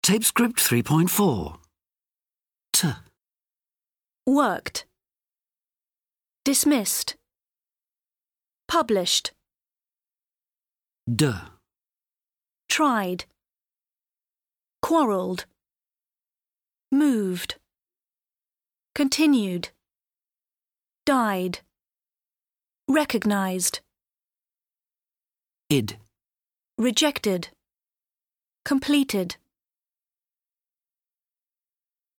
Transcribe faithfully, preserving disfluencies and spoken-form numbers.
Tape script three point four. T. Worked. Dismissed. Published. D. Tried. Quarrelled. Moved. Continued. Died. Recognized. Id. Rejected. Completed.